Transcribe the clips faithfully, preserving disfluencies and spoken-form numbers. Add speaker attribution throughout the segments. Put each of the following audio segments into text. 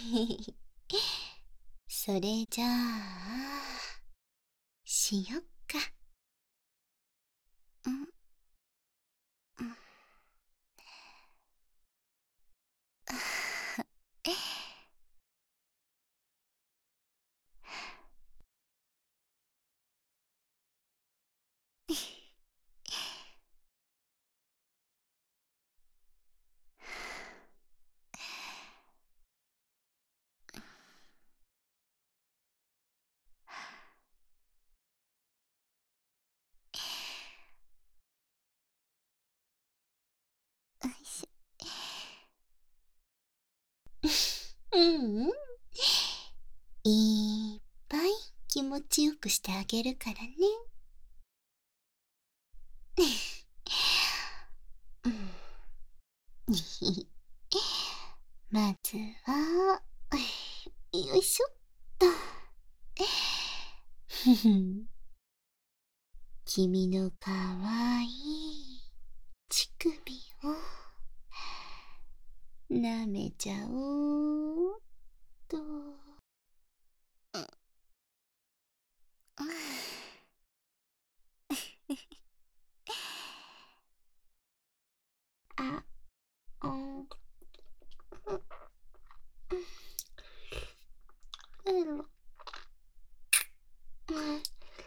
Speaker 1: それじゃあ、しよっか。んんよいしょ。うんうん。いっぱい気持ちよくしてあげるからね。うん。まずは、よいしょっと。ふふん。君のかわいい乳首を舐めちゃおうっと。うん。あ、うん。うん。うん。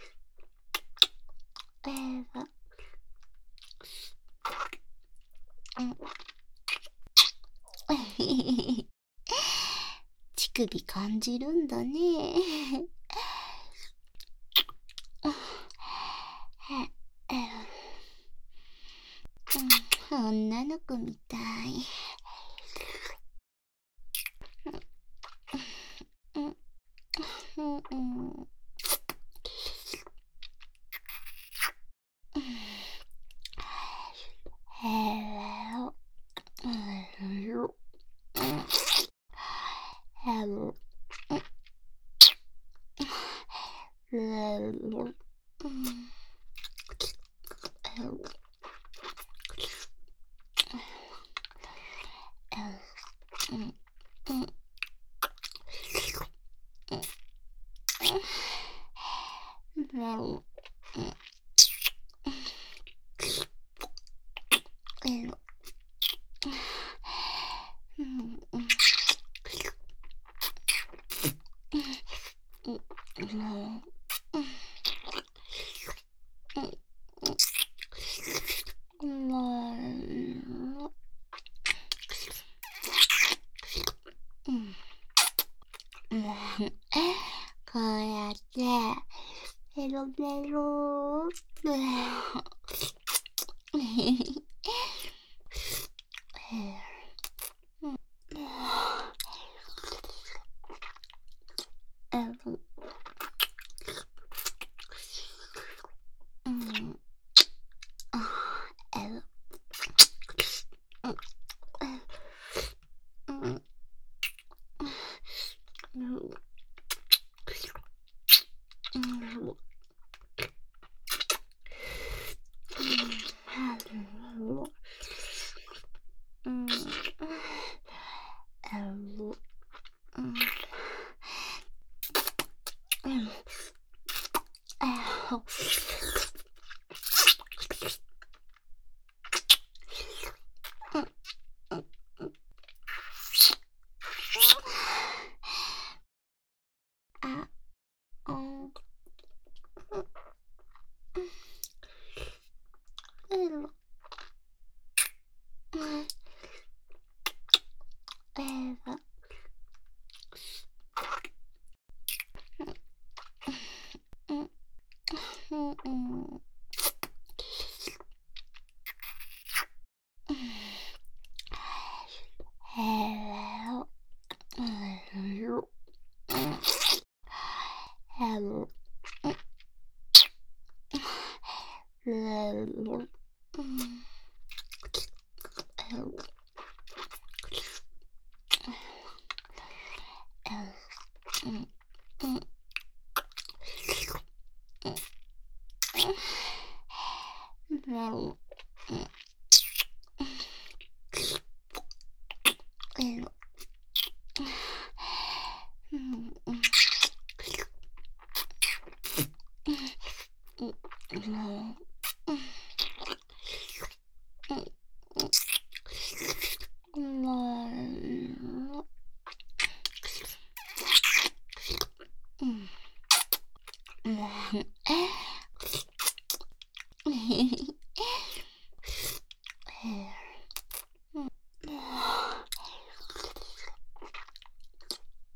Speaker 1: えば。うん。乳首感じるんだね。うん、女の子みたい。うん、うん、うん。へえ、うん、へろ、れろ、うん、へろ、うん、うん、うん、へろ、うん、へろ、うん、うん、うん、うん、うん、うん、うん、こうやって、ペロペローって、えっうん、あ、えっうん、うん、うん、うん、えろ、うん、うん、えろ、うん、うん、うん、あ、うん、うん、えろ、うん、えろ、うん、うん、うん、へろ、えろ、うん、へろ、れろ、うん、へろ、えろ、うん、うん、れろ、うん、えろ、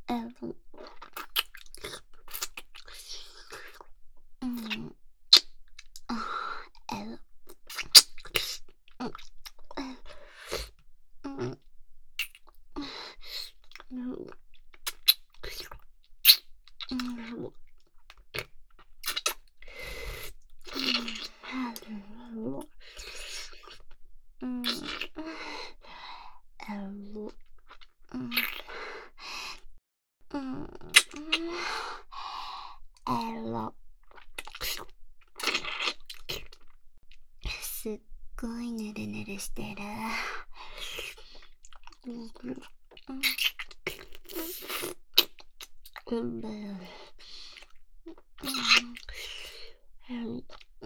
Speaker 1: えっうん、あ、えっうん、うん、うん、うん、うん、うん、えっうん、うん、えろ、すっごいぬるぬるしてる。うん、うん、うん、うん、うん、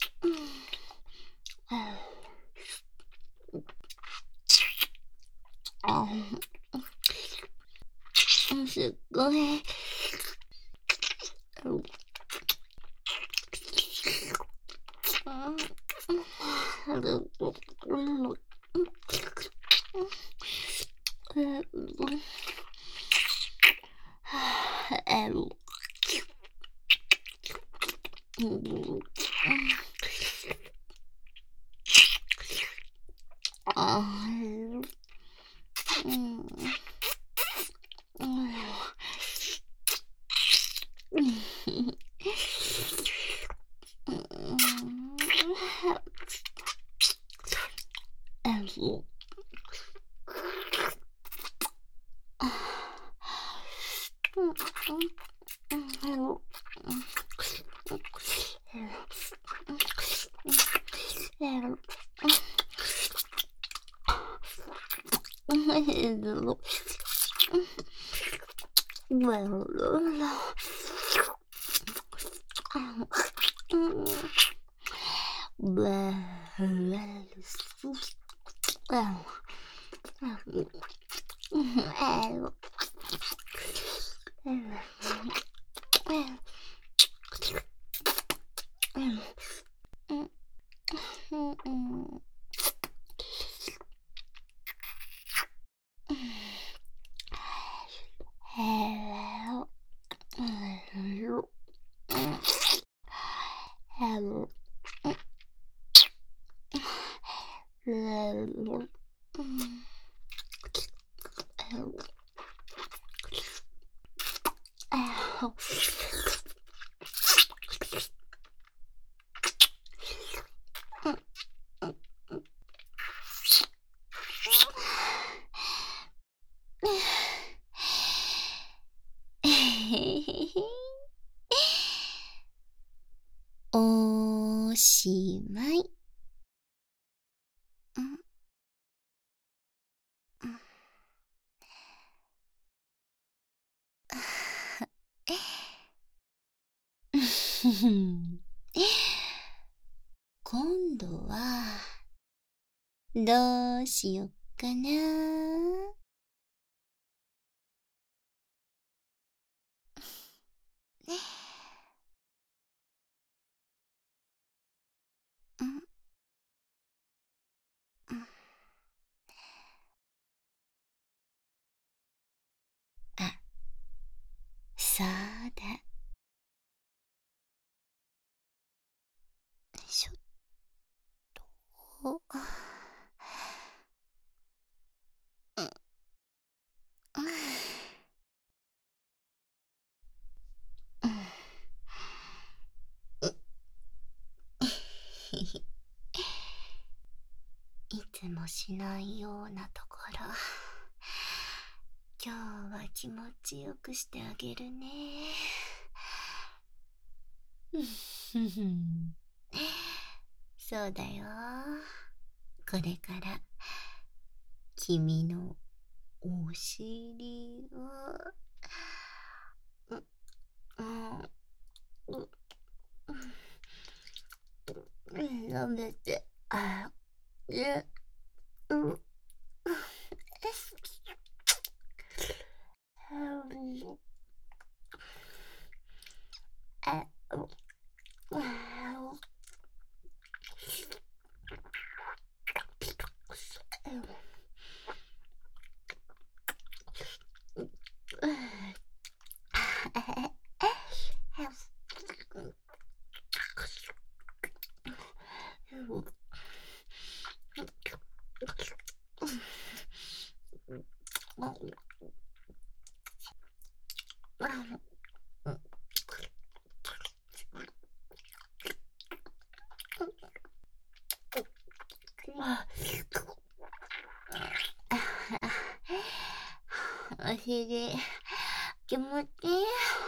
Speaker 1: あ、すっごい。うん、うん、うん、えろ、うん、あ、うん、うん、うん、えろ、うん、うん、えろ、えろ、えろ、Hello. Hello. Hello.おしまい。今度はどうしよっかな。うんうん、あ、そうだ。よいしょっと。うんうんうんいつもしないようなところ、今日は気持ちよくしてあげるね。そうだよ。これから君のお尻を、う、うん、う、うん、舐めてあげる。あ、 お尻気持ちいい。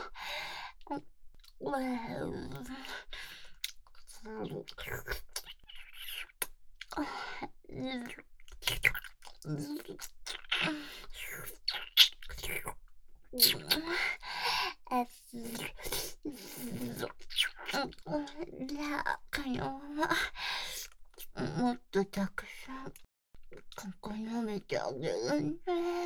Speaker 1: もっとたくさんここ舐めてあげるね。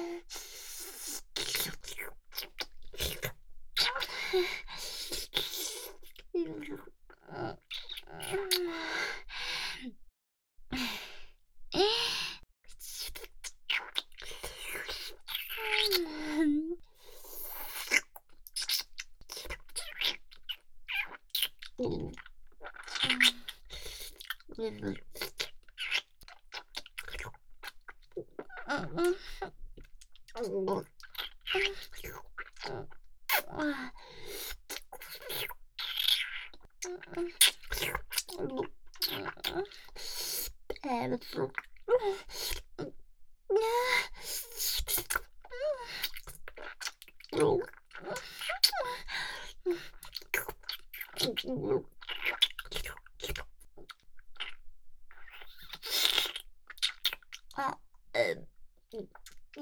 Speaker 1: あ、え、うん、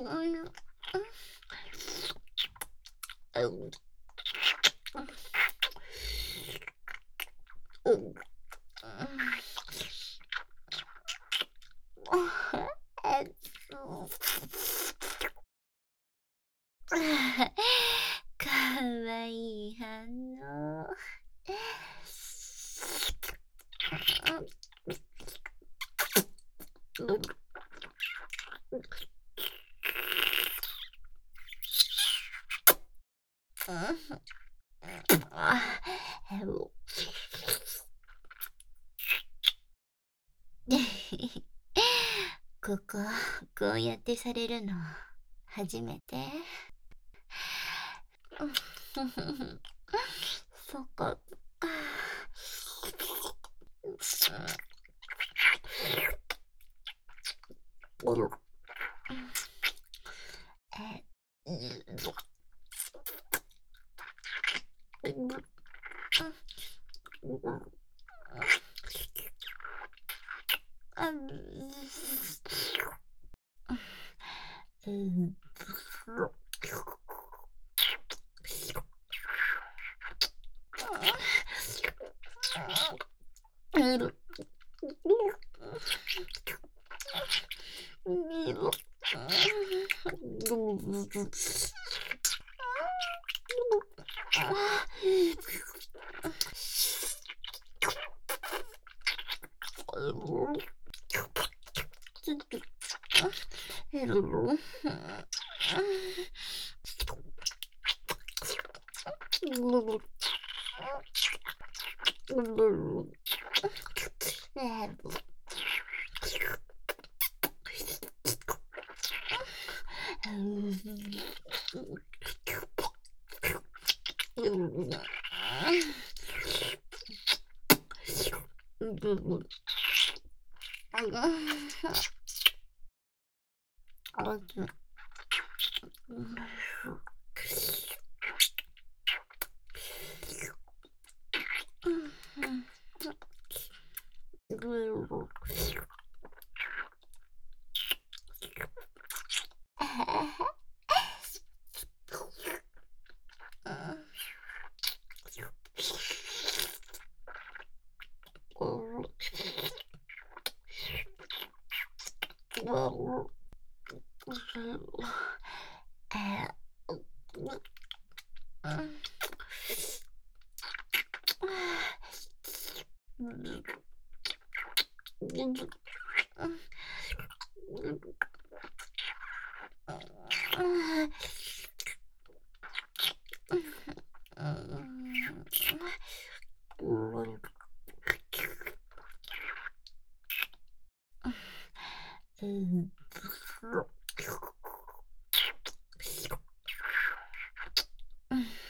Speaker 1: かわいい反応。ここ、こうやってされるの初めて？そっか。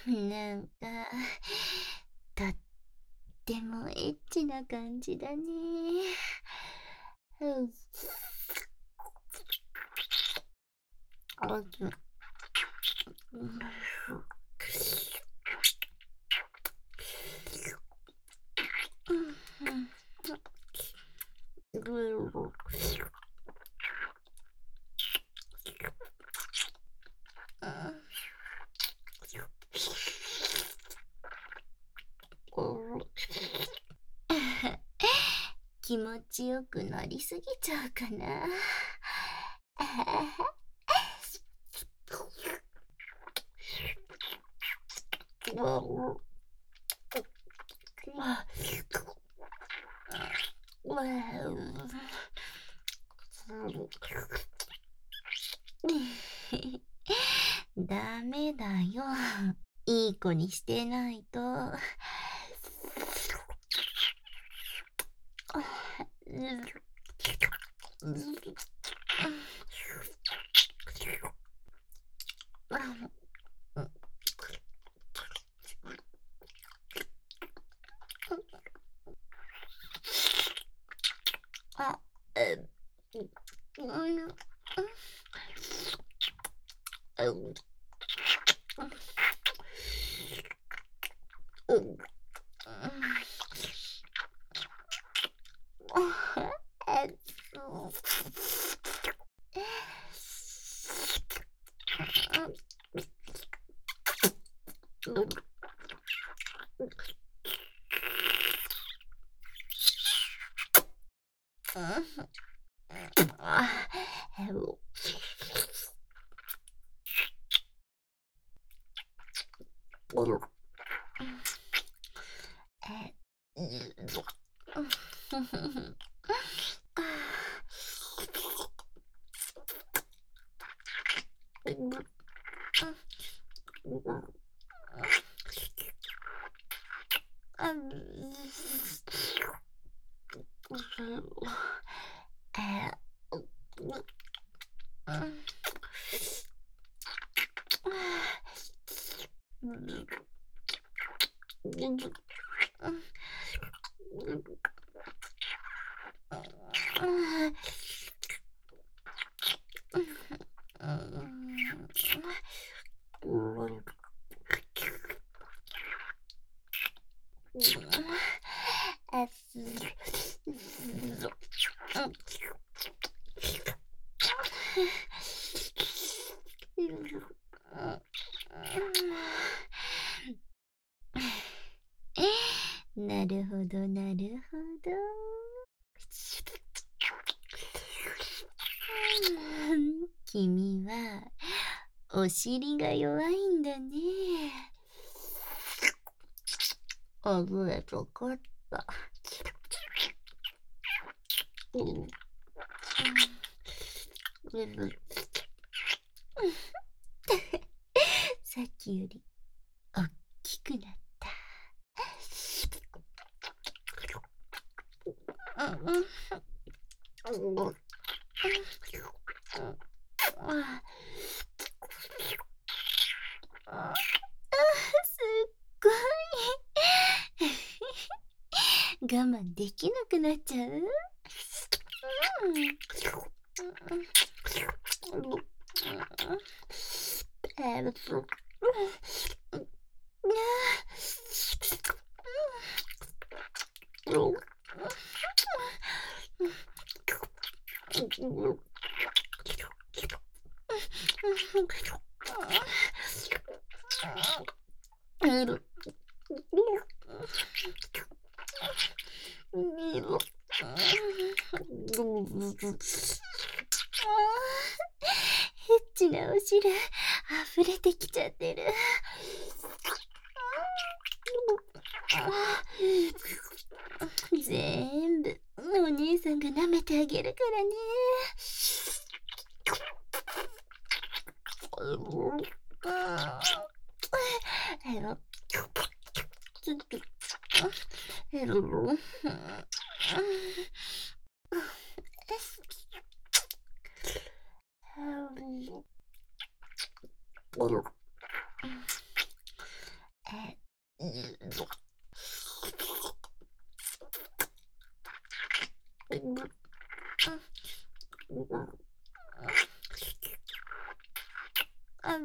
Speaker 1: なんか、とってもエッチな感じだね。うん。あず、うん。気持ちよくなりすぎちゃうかな。ダメだよ。いい子にしてないと。あ、え、うん、うん、うん、なるほど、なるほど。君はお尻が弱いんだね。あぶれとかった。うん。さっきよりおっきくなった。すっごい。我慢できなくなっちゃう。エッチなお汁溢れてきちゃってる。全部お姉さんが舐めてあげるからね。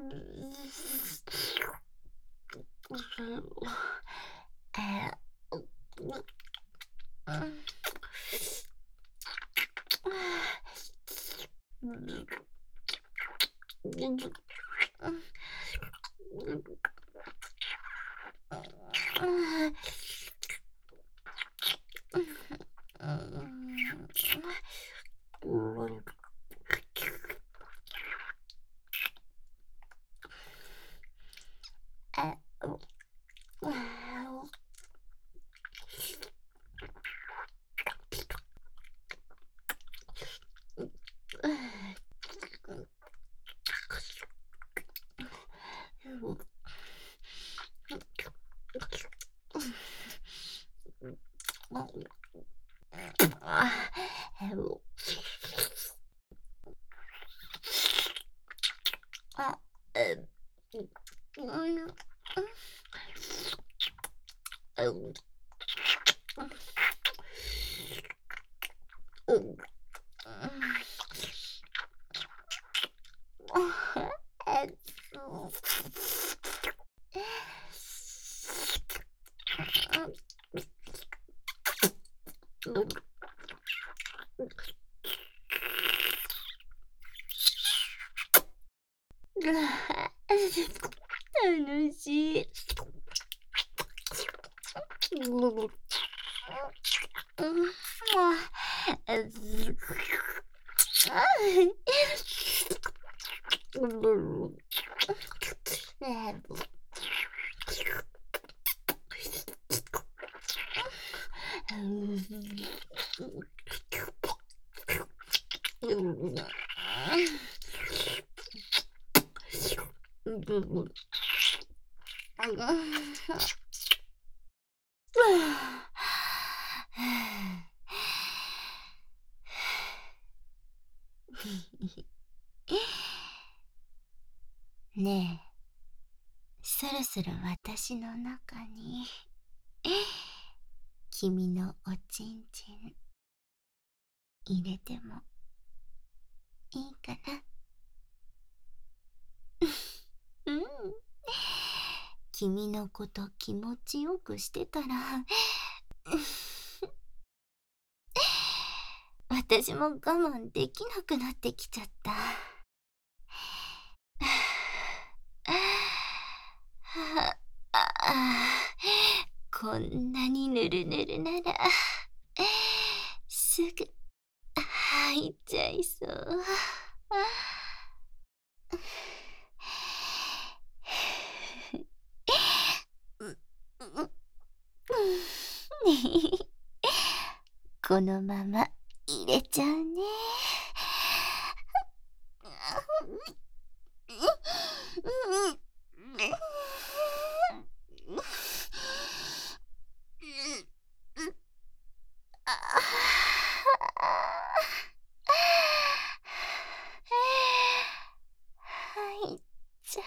Speaker 1: 楽しい。ねえ、そろそろ私の中に君のおちんちん入れてもいいかな。うん、君のこと気持ちよくしてたら私も我慢できなくなってきちゃった。こんなにぬるぬるならすぐ入っちゃいそう。このまま入れちゃうね。入っちゃった。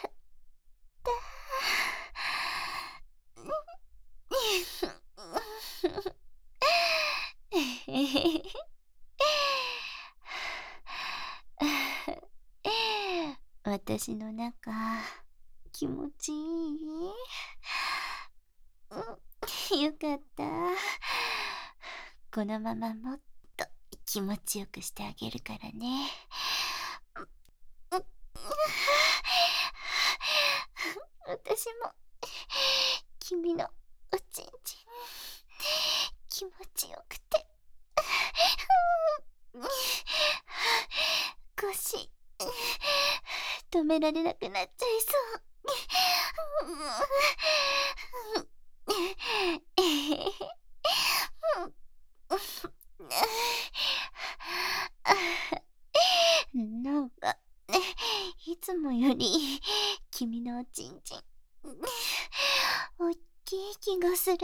Speaker 1: 私の中気持ちいい？よかった。このままもっと気持ちよくしてあげるからね。私も君のおちんちん気持ちよくて腰止められなくなっちゃいそう。なんかいつもより君のおちんちんおっきい気がする。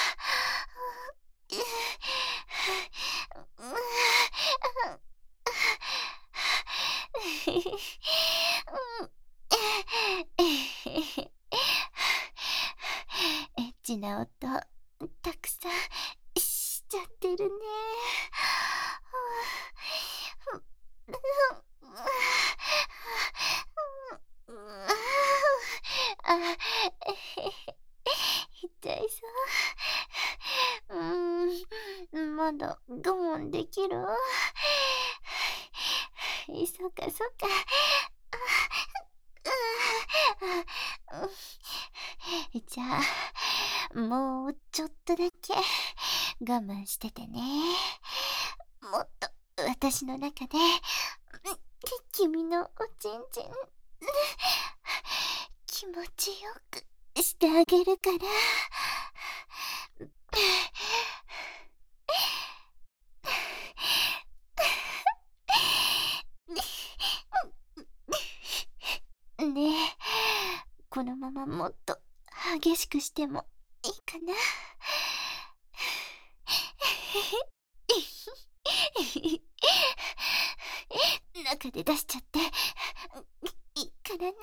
Speaker 1: エッチな音たくさんしちゃってるね。 あ、痛いさ。うーん、まだ我慢できる？そうかそうか。あ、うん、じゃあ、もうちょっとだけ我慢しててね。もっと私の中で、うん、君のおちんちん、気持ちよくしてあげるから。ねえ、このままもっと激しくしてもいいかな？中で出しちゃっていいからね。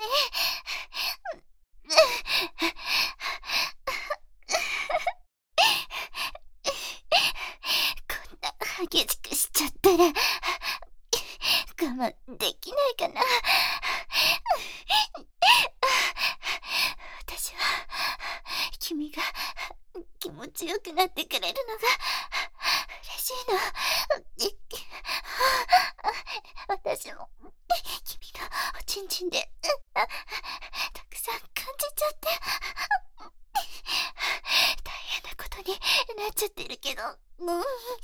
Speaker 1: こんな激しくしちゃったら我慢できないかな。私は君が気持ちよくなってくれるのが嬉しいの。私も君のおちんちんでたくさん感じちゃって大変なことになっちゃってるけど、うん、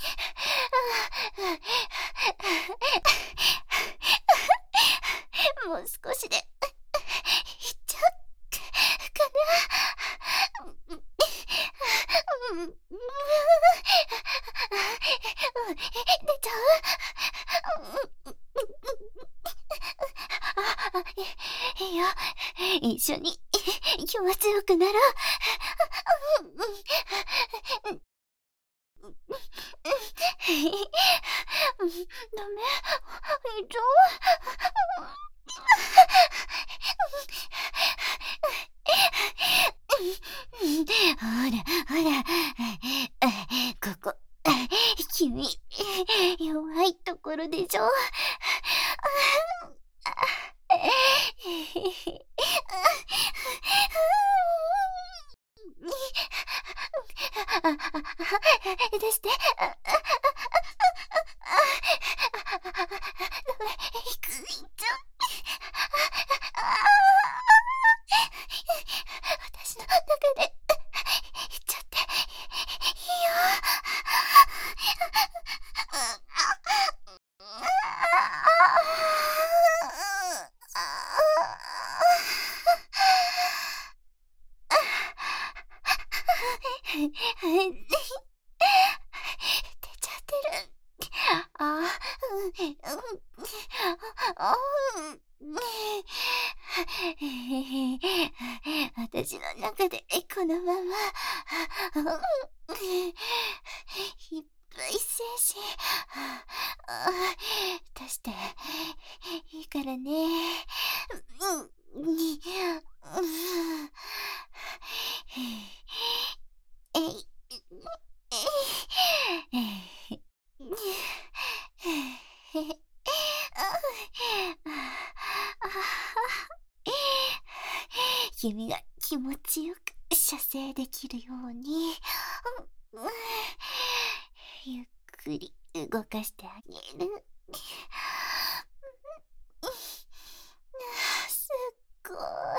Speaker 1: もう少しでいっちゃうかな。うん、出ちゃう？あ、いいよ。一緒に気持ちよくなろう。ダメ？いいじゃん。ほらほら、ここ君弱いところでしょ。出して。いくいっちゃう。私の中でいっちゃっていいよ。出ちゃってる。あ、うん、あ、うん、私の中でこのままいっぱい精子出していいからね。うん、うん、えい、えい、君が気持ちよく射精できるように、ゆっくり動かしてあげる。すっごい。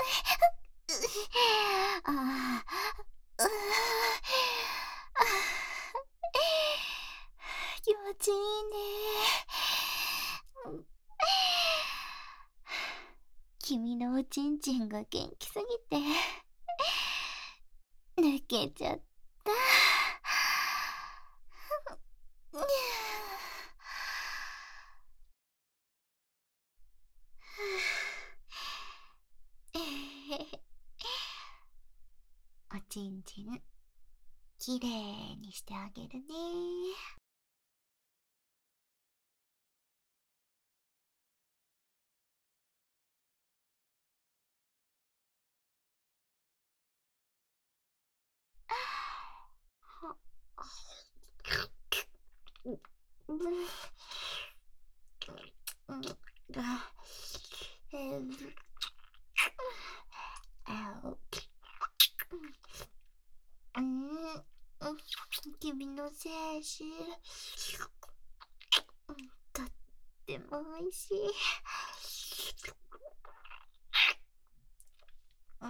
Speaker 1: ああ、気持ちいいね。君のおちんちんが元気すぎて抜けちゃった。おちんちんきれいにしてあげるね。あ、 君の精子、とっても美味しい。うん。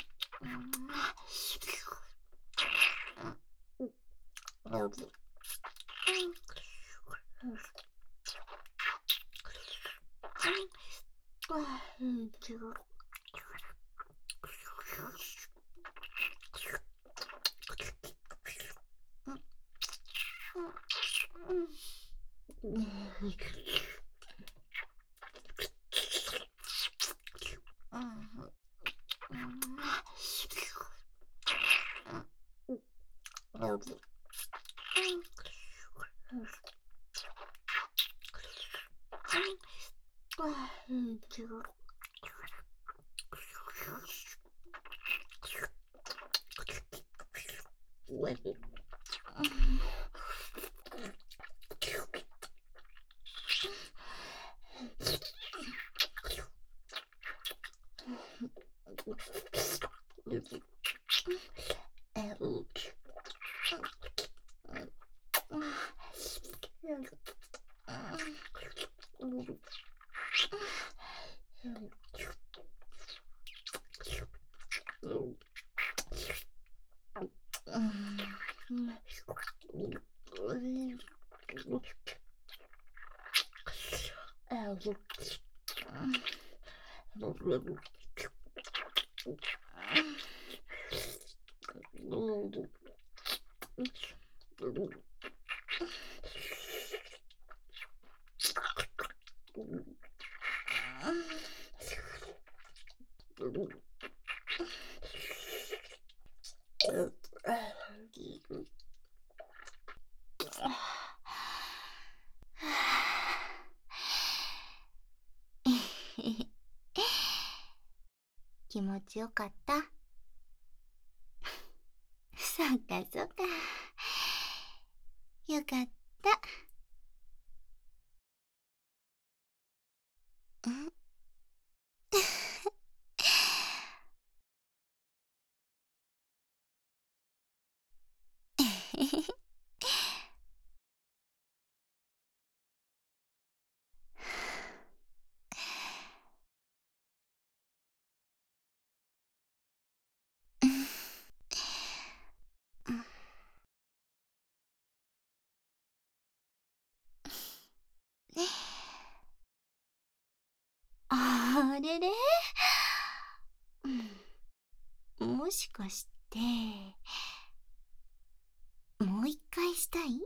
Speaker 1: 気持ちよかった。そうかそうか。よかった。んあれれ、もしかしてもう一回したい？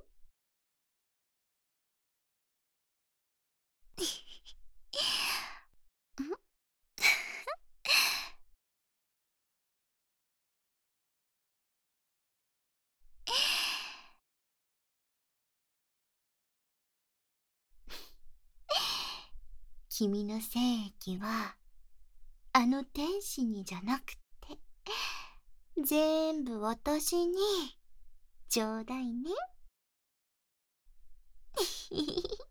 Speaker 1: 君の精液はあの天使にじゃなくて全部私にちょうだいね。